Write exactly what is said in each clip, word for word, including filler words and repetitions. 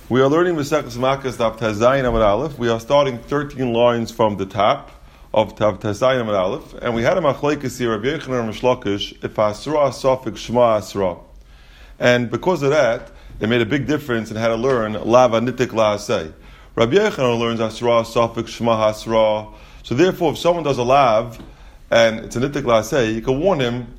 We are learning Maseches Makkos Daf Tezayin Amud Aleph. We are starting thirteen lines from the top of Tav Tezayin Amud Aleph, and we had a machlekes here, Rabbi Yochanan and Mishlokish, if Asra Safik Shema Asra. And because of that, it made a big difference in how to learn Lava Nitik La'aseh. Rabbi Yochanan learns Asra Safik Shema Asra. So therefore, if someone does a lav and it's a Nitik La'aseh, you can warn him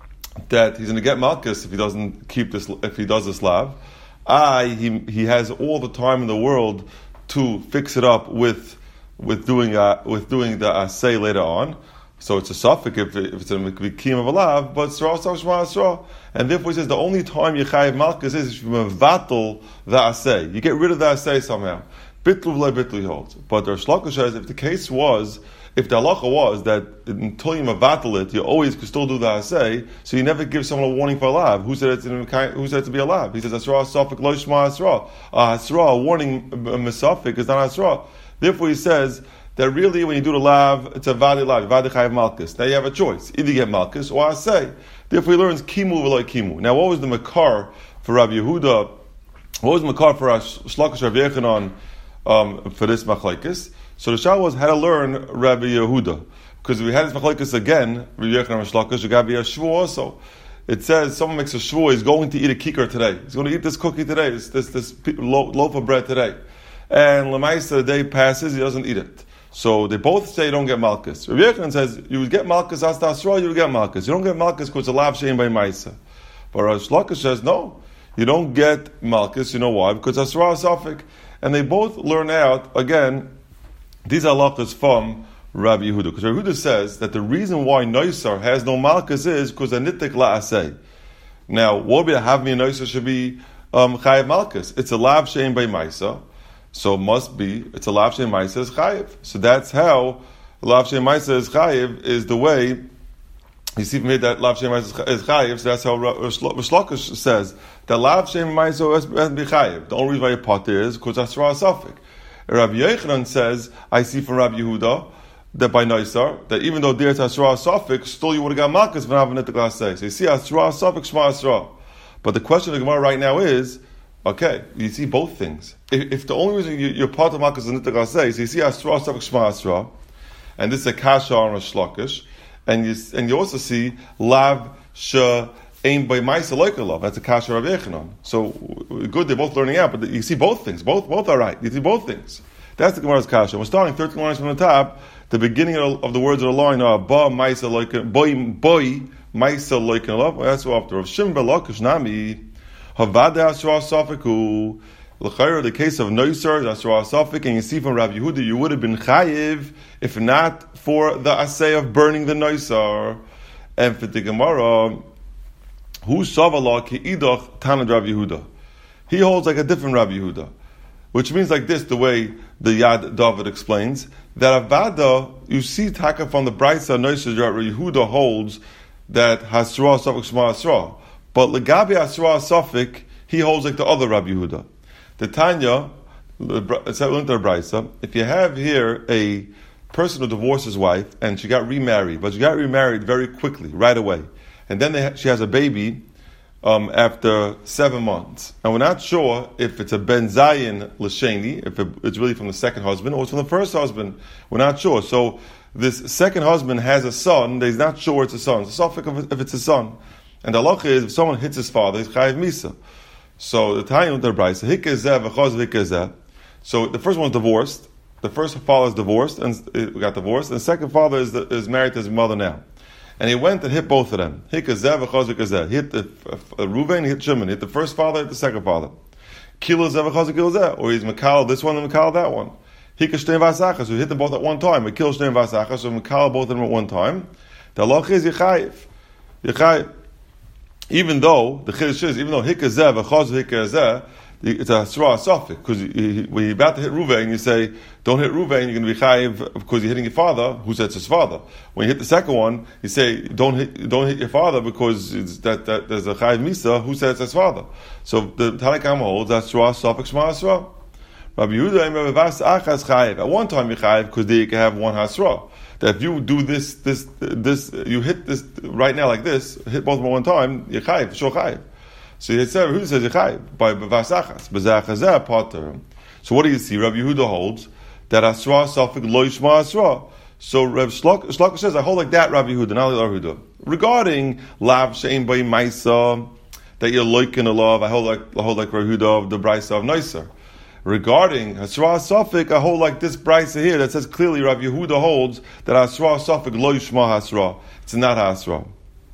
that he's going to get malchus if he doesn't keep this, if he does this lav. I, he he has all the time in the world to fix it up with with doing uh, with doing the asay later on. So it's a suffix if, if it's a mikim of a lav, but sra sra shema sra. And therefore he says the only time you chayiv malchus is if you mevatel the asay. You get rid of the asay somehow. Bitlu v'lo bitlu he holds. But the Shloka says if the case was, if the halacha was that until you mevatel it, you always could still do the asay, so you never give someone a warning for a lav. Who said it's in, who said it to be a lav? He says asra safik lo shema asra. A asra, a warning mesafik is not asra. Therefore he says that really when you do the lav, it's a vadi lav, vadi chayiv malchus. Now you have a choice: either you get malchus or asay. Therefore he learns kimu v'lo kimu. Now what was the makar for Rabbi Yehuda? What was the makar for Shlokish Rabbi Yochanan um, for this machlekes? So the shah was how to learn Rabbi Yehuda, because we had this machlekes again. Rabbi Yochanan and Shlokish, got to be a shvu also. It says someone makes a shvu, he's going to eat a kikar today. He's going to eat this cookie today, this this, this loaf of bread today. And lemaisa, the day passes, he doesn't eat it. So they both say you don't get malchus. Rabbi Yochanan says you would get malchus as asra, you would get malchus. You don't get malchus because it's a lav shein by maisa. But Rabbi Shlokish says no, you don't get malchus. You know why? Because asra is safik. And they both learn out again. These are halachas from Rabbi Yehuda. Because Rabbi Yehuda says that the reason why Noisar has no malchus is because a nitik la'aseh. Now, what would be a have me a Noisar should be um, chayiv malchus? It's a lav shein by maisa. So it must be, it's a lav shein maisa is chayiv. So that's how lav shein maisa is chayiv, is the way, you see from here that lav shein maisa is chayiv, so that's how Shlokish says, that lav shein maisa has to be chayiv. The only reason why you potter is because that's ra safik. Rabbi Yochanan says, I see from Rabbi Yehuda, that by Noisar, that even though there's Asra Safik, still you would have got Malchus when having it the glass say. So you see Asra Safik, Shema Asra. But the question of the Gemara right now is, okay, you see both things. If, if the only reason you, you're part of Malchus is Nitag say, so you see Asra Safik, Shema Asra, and this is a Kasha on a Shlokish, and you, and you also see Lav Shah Aim by Maisa Loikalav. That's a Kasha Rabbi Yochanan. So good, they're both learning out, but you see both things. Both both are right. You see both things. That's the Gemara's Kasha. We're starting thirteen lines from the top. The beginning of, of the words of the line are Ba Maisa Loikalav, Boy Boy Maisa Loikalav. That's after of Shim Belokish Nami Havada Asra Safiku. L'chayra, the case of Noisar Asra Safik, and you see from Rabbi Yehuda, you would have been chayiv if not for the assay of burning the Noisar. And for the Gemara, Hu Savala Ki'idach Tanad Rabbi Yehuda. He holds like a different Rabbi Yehuda, which means like this, the way the Yad David explains, that Avada, you see Taka from the Braisa Noisar Rabbi Yehuda holds that Hasra Safik Shema Hasra. But Legabi Hasra Safik, he holds like the other Rabbi Yehuda. The Tanya, it's a Braisa, if you have here a person who divorced his wife and she got remarried, but she got remarried very quickly, right away. And then they ha- she has a baby um, after seven months. And we're not sure if it's a Ben Zayin L'Sheni, if it, it's really from the second husband, or it's from the first husband. We're not sure. So this second husband has a son, he's not sure it's a son. It's a suffix if it's a son. And the halacha is, if someone hits his father, he's chayiv misa. So the Tanya Unter Braisa, Hikazeh v'chaz v'hikazeh. So the first one's divorced. The first father is divorced, and got divorced. And the second father is, the, is married to his mother now. And he went and hit both of them. He hit the uh, Ruvain, he hit Shimon. He hit the first father, hit the second father. Or he's Mikal this one and Mikal that one. He so he hit them both at one time. He killed Shtein Vasachas, so Mikal both of them at one time. The halach is Yechayiv. Yechayiv. Even though, the Chiddush is, even though Hikazeh, V'chaz Hikazeh, it's a Surah Safik, because when you're about to hit Ruvain, you say, don't hit Ruvain, you're going to be chayiv because you're hitting your father, who says his father. When you hit the second one, you say, don't hit don't hit your father because it's that, that there's a chayiv misa, who says his father. So the Tanakh holds that Surah Safik Shema Hasra. Rabbi Yehuda, at one time you're chayiv because they can have one Hasra. That if you do this, this, this, you hit this right now like this, hit both of them at one time, you're chayiv, sure chayiv. So he said, Rabbi Yehuda says, Yechayiv, by Vasachas, Bezachazah Potter. So what do you see? Rabbi Yehuda holds that Asra Safik Lo Yishma Asra. So Rabbi Shlok says, I hold like that, Rabbi Yehuda, not like Rabbi Yehuda. Regarding Lav Shein Bay Maisa, that you're loikin a love, I hold like I hold like Rabbi Yehuda of the Brisa of Noiser. Regarding Asra Safik, I hold like this Brisa here that says clearly Rabbi Yehuda holds that Asra Safik Lo Yishma Asra. It's not Asra.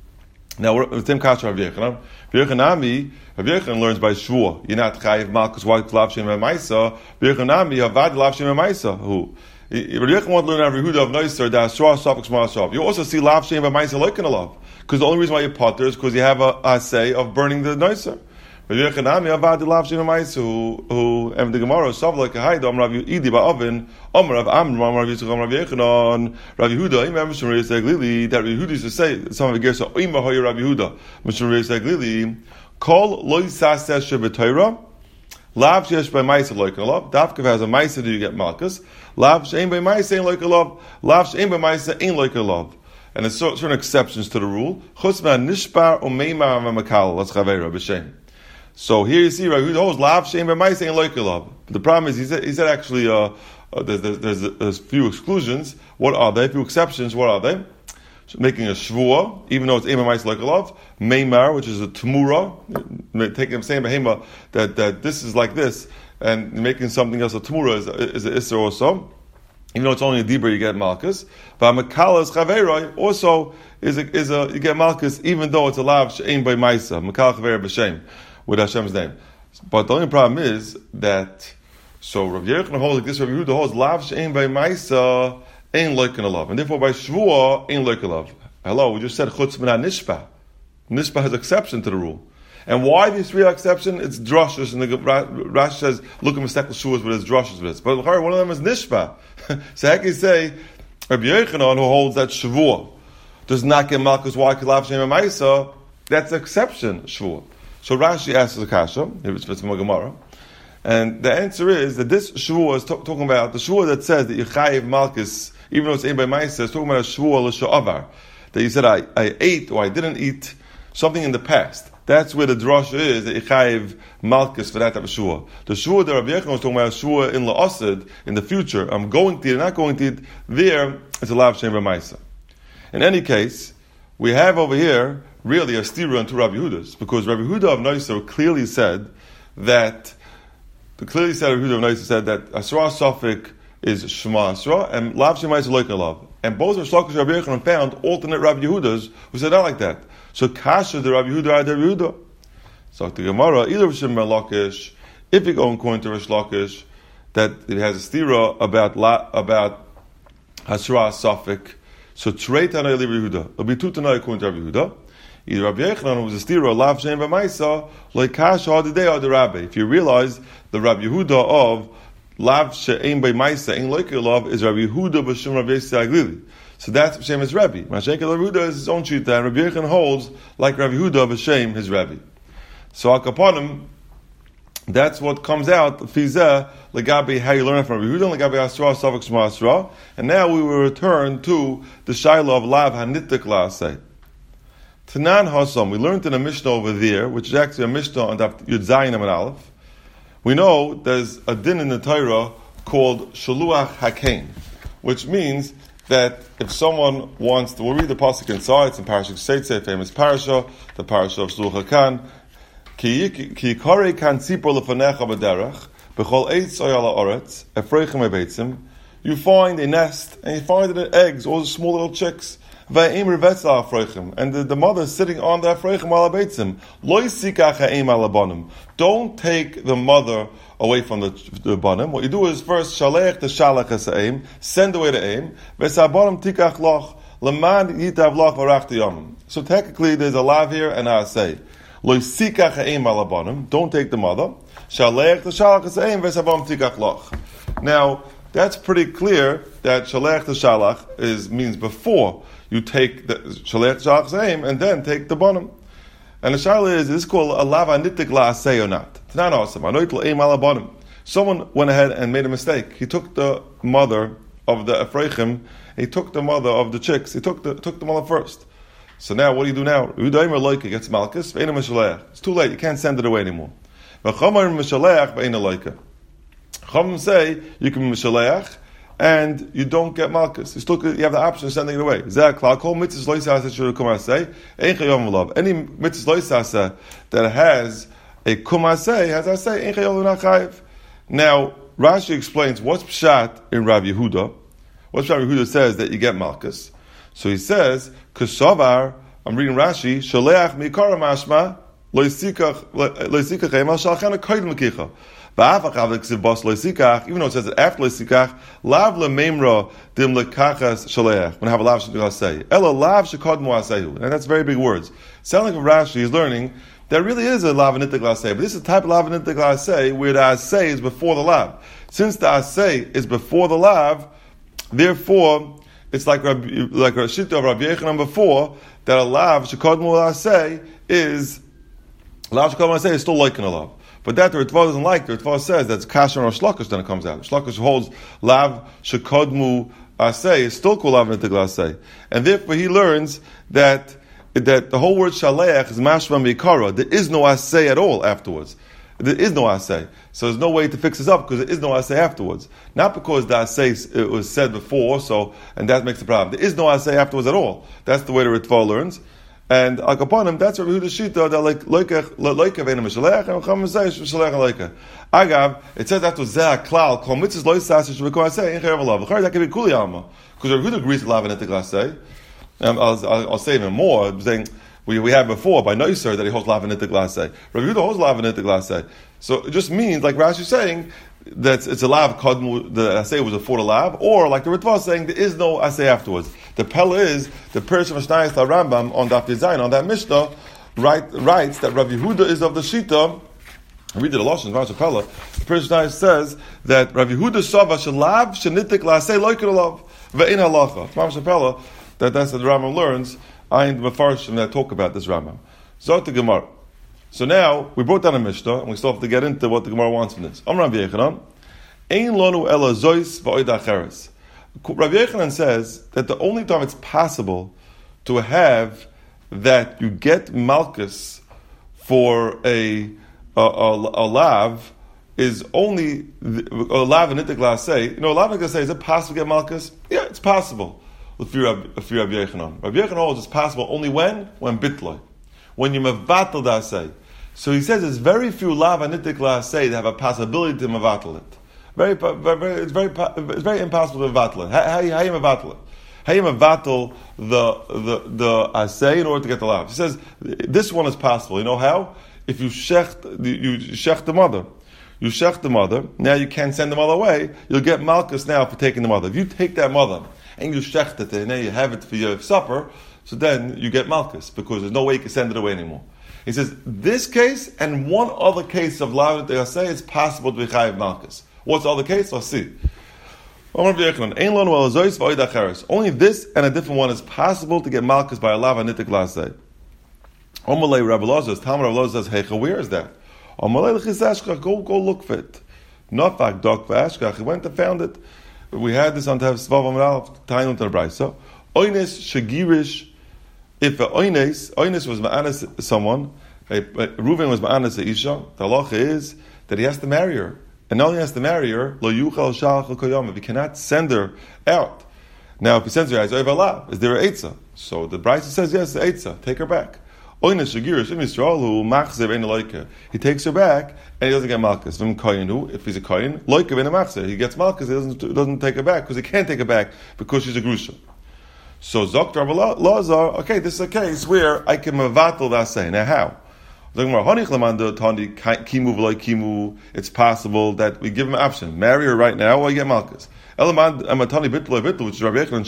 Now we're the same kasha Rabbi Yechanan. Rabbi Yechanami, Rabbi Yechanan learns by Shvua. You're not chayiv malchus white lav shem emaisa. Rabbi Yechanami havad lav shem emaisa. Who? Rabbi Yechanan wants to learn Rabbi Yehuda of Noiser that Asra Safik Shma Asra. You also see lav shem emaisa loikin a love, because the only reason why you potter is because you have a, a say of burning the Noiser. Rabbi Yechanami havad lav shem emaisa. Who? Who? And the Gemara sav like a haydam Rabbi Idi ba'avin. Amar Rav Amram, Rav Yitzchak, Rav Yechanan, Rav Yehuda. Imam Mishmar Yisrael Glili. That Rav Yehuda used to say, some of the Gersa Oima Hoyer Rav Yehuda. Mishmar Yisrael Glili. Kol Lo Yisaseh Shebetayra. Lav Sheyesh by Ma'aser Loikin Alav. Dafkav has a Ma'aser, do you get Malchus? Lav Shein by Ma'aser Ein Loikin Alav. Lav Shein by Ma'aser Ein Loikin Alav. And there's certain exceptions to the rule. Chutz Nishbar Umeimar V'Makal. That's Chaveira B'Shem. So here you see Rav Yehuda holds Lav Shein by Ma'aser Ein Loikin Alav. The problem is he said he said actually. Uh, Uh, there's, there's, there's a few exclusions. What are they? A few exceptions. What are they? So making a shvua, even though it's ema mais like a love. Meimar, which is a tamura, taking saying behema that that this is like this, and making something else a tamura is is an isser also. Even though it's only a dibur, you get malchus. But makalas chaveroi also is a, is a you get malchus, even though it's a lav she'ein by maisa makal chaveroi b'shem with Hashem's name. But the only problem is that. So Rav Yechanan holds like this. Rabbi Yehuda holds lav she'ein by ma'isa ein loikin alav, and therefore by shvua ein loikin alav. Hello, we just said chutz min nishpa. Nishpa has exception to the rule, and why these three exception? It's drushes, and the Rashi says look at mistekel shuas with his drushes with it. But one of them is nishpa. So how can you say Rabbi Yechanan who holds that shvua does not get malchus? Why lav she'ein by ma'isa? That's exception shvua. So Rashi asks the kasha. It's from Gemara. And the answer is that this shvua is talk, talking about the shvua that says that Yechayiv Malchus, even though it's aimed by Maisa, is talking about a shvua l'sha'avar. That you said, I, I ate or I didn't eat something in the past. That's where the drasha is, that Yechayiv Malchus for that type of shvua. The shvua that Rabbi Yechon was talking about, shvua in la'asid, in the future, I'm going to eat, not going to eat, there, it's a lav shem by Maisa. In any case, we have over here really a stira into Rabbi Yehuda's, because Rabbi Yehuda of Noiser clearly said that The clearly said Rabbi Yehuda of Noiser said that Asra Safik is Shema Asra and Lav Shema is Loikin Lav. And both Rav Shlokish and Rabbi Yechanan found alternate Rabbi Yehudas who said not like that. So Kasha the Rabbi Yehuda are the Rabbi Yehuda. So the Gemara either Rishim Melakish, if you go according to Rish Lakish, that it has a stira about la, about Asra Safik. So Trei Tanai Rabbi Yehuda. It'll be two Tanai according to Rabbi Yehuda. Either Rabbi Yechanan was a stira, Lav Shem B'Maisa, like Kasha Hadidei or the Rabbi. If you realize the Rabbi Yehuda of Lav She'ein B'Maisa, Ein Loikin Lav, is Rabbi Yehuda B'Shem Rabbi Yisrael Glili. So that's B'Shem his Rabbi. Mashenka Rabbi Yehuda is his own shita, and Rabbi Yechanan holds like Rabbi Yehuda B'Shem his Rabbi. So Akaponim, that's what comes out, Fizeh, Legabi, how you learn it from Rabbi Yehuda, Legabi Asra, Savak Shema Asra. And now we will return to the Shaila of Lav Hanitik La'aseh. Tanan Hasam, we learned in a Mishnah over there, which is actually a Mishnah on Yud Zayin Amud Aleph. We know there's a din in the Torah called Shaluach Hakein, which means that if someone wants to, we'll read the pasuk inside, it's in Parashat Seitzeh, famous parasha, the parasha of Shaluach Hakan, Ki yikarei kan tzipor lefanecha b'derech, b'chol eitz oyal ha'oretz, efreichem ebeitzim, you find a nest, and you find it in eggs, all the small little chicks, and the, the mother is sitting on the Afreichem while abeitzim. Don't take the mother away from the, the banim. What you do is first shalech the shalach es aim, send away the aim. V'sabanim tikach loch leman yitav loch v'rach yamim. So technically, there's a lav here and a say. Lo yisikach ha'eim alabanim. Don't take the mother. Shalech the shalach es aim v'sabanim tikach loch. Now that's pretty clear that shalech the shalach is means before you take the shalech shalach aim and then take the bottom. And the shaila is, is this called a lava nitik la'aseh or not? It's not awesome. Anoitl aim ala bottom. Someone went ahead and made a mistake. He took the mother of the Ephraim, he took the mother of the chicks, he took the took the mother first. So now, what do you do now? Udaimer loika gets malchus. Ve'ena mishalech. It's too late. You can't send it away anymore. V'chamar mishalech ve'ena loika. Chum say you can mishalech and you don't get malchus. You still you have the option of sending it away. Zeh klal kol mitzvahs lo yisasa should come say ein chayom v'lav. Any mitzvahs lo yisasa that has a kumasei has I say ein chayom v'nachayiv. Now Rashi explains what's pshat in Rav Yehuda. What's Rav Yehuda says that you get malchus. So he says Kesavar. I'm reading Rashi. Shaleach mikara mashma lo yisikach lo yisikach emal shalchana koydem l'kicha. Even though it says that after lesikach, lav lememra dim lekachas shaleach. When I have a lav shekod say, ela lav shekod muasehu, and that's very big words. Sounding like Rashi is learning there really is a lav anitik lasei, but this is the type of lav anitik lasei where the asay is before the lav. Since the asay is before the lav, therefore it's like like a shita of Rabbi Yechanan before that a lav shekod muasei is lav shekod muasei is still like in a lav. But that the Ritva doesn't like. The Ritva says that's kasher or shlokish, then it comes out. Shlokish holds lav shekodmu asay is still called lav nitig asay, and therefore he learns that that the whole word shaleach is mashma mikara. There is no asay at all afterwards. There is no asay, so there's no way to fix this up because there is no asay afterwards. Not because the asay it was said before, so and that makes the problem. There is no asay afterwards at all. That's the way the Ritva learns. And like upon him, that's Rabbi Yehuda's shita that like loikach loikav ena mishalech and chacham say mishalech loika. Agav, it says that was zeh klal kol mitzvahs lo yisasa shebekol say in chayv alav. That could be kuli alma because Rabbi Yehuda agrees to lav and etik say. Um, I'll, I'll, I'll say even more. I'm saying we we had before by Noiser that he holds lav and etik say. Rabbi Yehuda holds lav and etik say. So it just means like Rashi saying that it's a lav kodmu the asay was before the lav, or like the Ritva saying there is no asay afterwards. The Pella is the Pirish Mishnayos Rambam on Daf Design on that Mishnah write, writes that Rav Yehuda is of the Shita. We did a loss in Varsha Pella. The Pirish Mishnayos says that Rav Yehuda Sava Shalav Shenitik Lasei Loikalav Ve'in Halacha. Varsha Pella that that's what the Rambam learns. I and the Mefarshim that talk about this Rambam. Zot the Gemara. So now we brought down a Mishnah and we still have to get into what the Gemara wants from this. Amram Yechanan Ein Lonu Ela Zois Va'oid Acheres. Rabbi Yechanan says that the only time it's possible to have that you get malchus for a a, a, a lav is only the, a lav and itik say. You know, a lav and say, is it possible to get malchus? Yeah, it's possible. If you're Rabbi Yechanan, Rabbi Yechanan holds it's possible only when when bitloi, when you mevatel da say. So he says there's very few lav and itik say that have a possibility to mevatel it. Very, very, it's very, it's very impossible to mevatel it. How, how, how you mevatel it? How you mevatel the the the asay in order to get the lav? He says this one is possible. You know how? If you shecht you shecht the mother, you shecht the mother. Now you can't send the mother away. You'll get malchus now for taking the mother. If you take that mother and you shecht it and now you have it for your supper, so then you get malchus because there's no way you can send it away anymore. He says this case and one other case of lav that they say it's possible to be chayiv malchus. What's the other case? Let's see. Only this and a different one is possible to get malchus by a lav anitik lasei. Omalei Rabbi Elazar, Talmud Rabbi Elazar says, "Hey, where is that?" Omalei l'chisashkach, go go look for it. Nafak dok v'ashkach. He went and found it. We had this on Tav Svav Amral Tainun Tarbraisa. Oynes shagirish. If a oynes oynes was ma'anas someone, Reuven was ma'anas isha. The halacha is that he has to marry her. And not only has to marry her, lo yuchal shalach l'koyom. If he cannot send her out, now if he sends her out, is there an eitzah? So the Brisa says yes, the eitzah. Take her back. Oynes shagirish im Yisrael hu machzer ein loika. He takes her back and he doesn't get malchus. V'im koyenu, if he's a koyen, loika v'in machzer. He gets malchus. He doesn't doesn't take her back because he can't take her back because she's a grusha. So Zok Rabbi Elazar, okay, this is a case where I can mevatel that say. Now how? It's possible that we give him an option. Marry her right now or you get malchus. Which is Rabbi Yechanan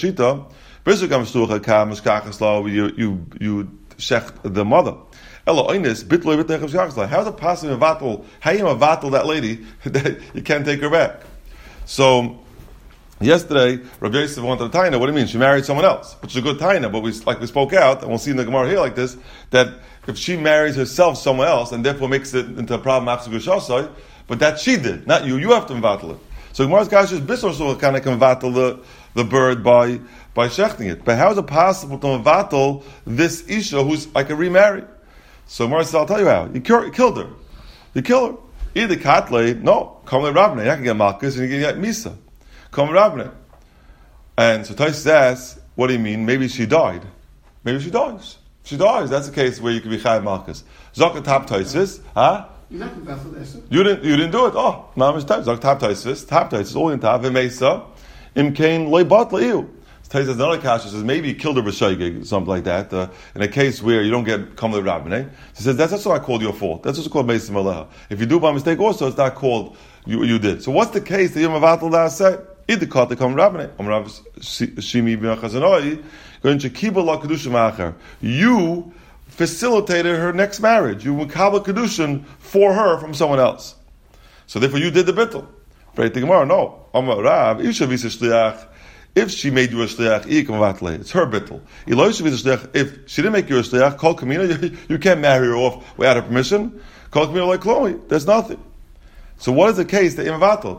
Shita. You you you shecht the mother. How is it possible to how you mevatel that lady that you can't take her back? So yesterday, Rabbi Yosef wanted a taina. What do you mean? She married someone else, which is a good taina. But we, like we spoke out, and we'll see in the Gemara here like this, that if she marries herself someone else, and therefore makes it into a problem, but that she did, not you. You have to mevatel it. So Gemara's kasha is Bissor so kind of can vatal the, the bird by by shechting it. But how is it possible to vatal this Isha who's I can remarry? So Gemara says, I'll tell you how. You killed her. You kill her. Either Katle, no, come to Rabbanah. You can get Malkus and you can get Misa. Come to Rabbanah. And so Tais asks, what do you mean? Maybe she died. Maybe she dies. If she dies, that's the case where you can be Chayav Malkus. Zokat Tap Taisis, huh? You're not going to there, sir. You didn't, you didn't do it. Oh, Mamish Tap, Zokat Tap Taisis, Tap Taisis, all in Tap, Vemesa, Imkain Leibat Leiu. Tais says another kasha says maybe he killed her b'shaygig, something like that. Uh, in a case where you don't get come to the rabbinate, he says that's, that's what I called your fault. That's what's called meisim aleha. If you do by mistake, also it's not called you you did. So what's the case that you mavatal da say? Either caught the come rabbinate. Am Rav Shimi ben Chazanoi going to kibul la kedusha ma'acher. You facilitated her next marriage. You mekabel kedushin for her from someone else. So therefore you did the bittul. Right? The Gemara, no. Amar Rav isha v'isa shliach. If she made you a shliach, it's her bittul. If she didn't make you a shliach, kol kamina, you can't marry her off without her permission. Kol kamina like Chloe, there's nothing. So what is the case that imvatal?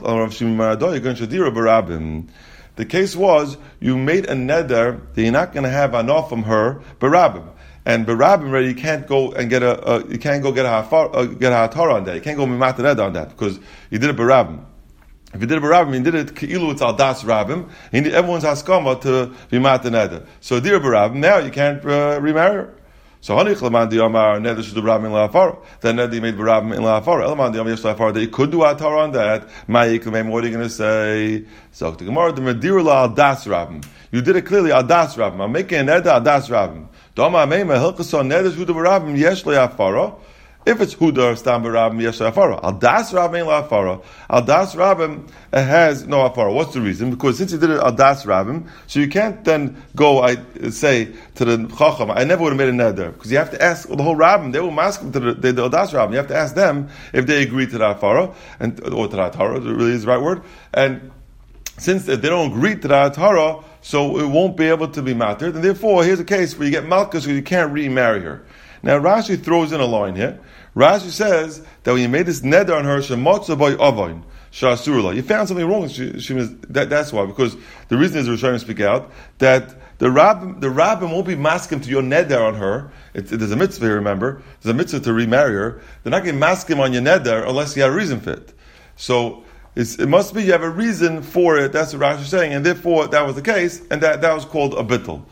The case was you made a neder that you're not going to have enough from her barabim, and barabim already you can't go and get a, a you can't go get a hafar, uh, get a hatar on that. You can't go mimat neder on that because you did a barabim. If you did it barabim, you did it keilu it's al das rabim. You need everyone's haskama to be mat neder. So dir barabim now you can't uh, remarry her. So hanich leman di amar neder should do barabim in laafara. Then neder made barabim in laafara. Eleman di amar yesh laafara. They could do atar on that. Ma'ik lemay. What are you going to say? So the gemara the medir la al das rabim. You did it clearly al das rabim. I'm making a neder al das rabim. Dama meima hilkason neder should do barabim yesh laafara. If it's Huda Stam Rabim Yesh Afara, Al Das Rabim La Afara, Al Das Rabim has no Afara. What's the reason? Because since you did it Al Das Rabim, so you can't then go I say to the Chacham, I never would have made a neder because you have to ask the whole Rabim. They will ask them to the, the, the Al Das Rabim. You have to ask them if they agree to the Afara and or to the Atara. It really is the right word. And since they don't agree to the Atara, so it won't be able to be mattered. And therefore, here's a case where you get Malkus, so you can't remarry her. Now Rashi throws in a line here. Rashi says that when you made this neder on her, shemotza boy avoin shasurla, you found something wrong. She, she was, that, that's why, because the reason is we're trying to speak out that the rabbin, the rabbin won't be masking to your neder on her. It, it, there's a mitzvah here, remember? There's a mitzvah to remarry her. They're not going to mask him on your neder unless you have a reason for it. So it's, it must be you have a reason for it. That's what Rashi is saying, and therefore that was the case, and that, that was called a bittul.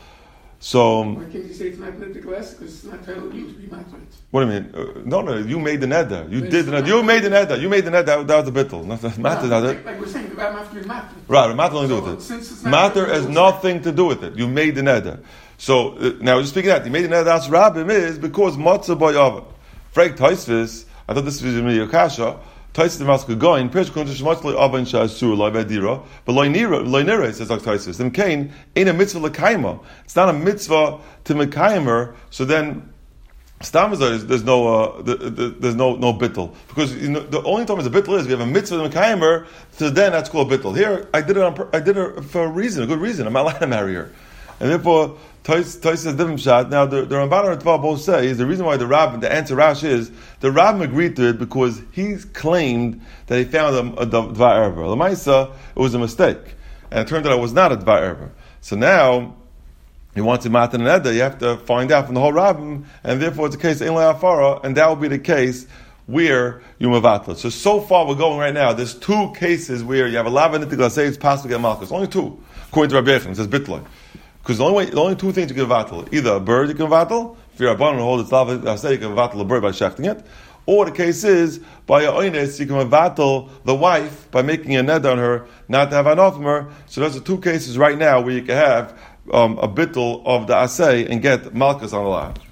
So, why can't you say it's not the glass? Because it's not telling you to be matter. What do you mean? Uh, no, no, you made the neder. You did the neder. You made the neder. You made the neder. That, that was the bittul. Not the matter, no, does like, it? like we're saying, the rabbi has to be matter. Right, matter nothing to do so, with it. Since it's Matter has nothing to do with it. You made the neder. So, uh, now just speaking of that, you made the neder as rabbim is because matzah by Yavah. Frank Taisvis, I thought this was in the Akasha, Taisvis the Maskah going, Perish Kuntish Matzah Abban Shasur, Lai Badira, but Lai Nira, Lai Nira, says like Taisvis. Then Cain ain't a mitzvah l'kaima. It's not a mitzvah to mekayim her, so then Stam is there's, there's no uh, the, the, there's no no bittul because you know, the only time it's a bittul is we have a mitzvah to mekayim her, so then that's called bittul. Here I did it on I did it for a reason, a good reason. I'm not allowed to marry her, and therefore Tais says different shot. Now the the Ramban and Tva both say is the reason why the Rabbin, the answer Rash is the Rabbin agreed to it because he claimed that he found a, a Dvar Erver. Lamaisa, it was a mistake, and it turned out it was not a Dvar Erver. So now he wants to matan and edda, you have to find out from the whole rabbin, and therefore it's a case of in afara, and that will be the case where you mavatla. So so far we're going right now. There's two cases where you have a lava nitigla say it's possible to get malchus. Only two, according to Rabbi Yechon, it says bitloy. Because the only way, the only two things you can vatal, either a bird you can vatal, if you're a bun and hold its lava, say you can vatal a bird by shafting it, or the case is by a oines you can vatal the wife by making a ned on her, not to have an off from her. So those are two cases right now where you can have Um, a bittul of the asay and get malchus on the line.